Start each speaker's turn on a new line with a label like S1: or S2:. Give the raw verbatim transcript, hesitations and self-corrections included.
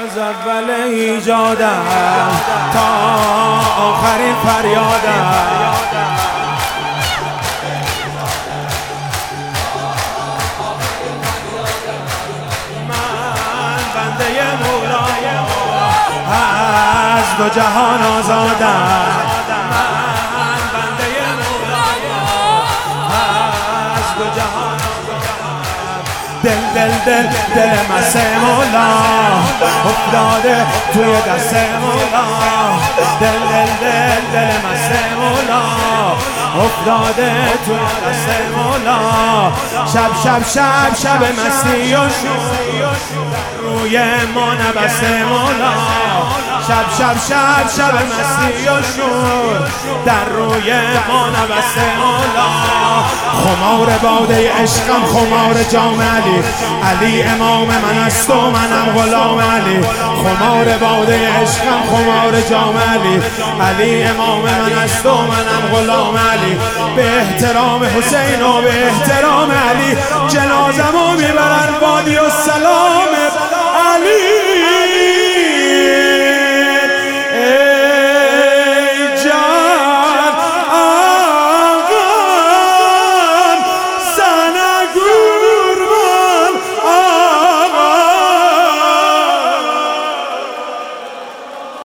S1: از اول ایجادم تا آخرین فریادم من بنده مولایم از دو جهان آزادم من بنده مولایم از دو جهان دل دل دل دل مست مولا افتاده توی دست مولا دل دل دل دل مست مولا افتاده توی دست مولا شب شب شب شب مستی و شور روی ما نبسته مولا شب شب شب شب مستی و شور در روی ما نبسته مولا خمار باده عشقم خمار جام علی علی امام من است و منم غلام علی خمار باده عشقم خمار جام علی علی امام من است و منم غلام علی به احترام حسین و به احترام علی جنازمو میبرن وادی السلام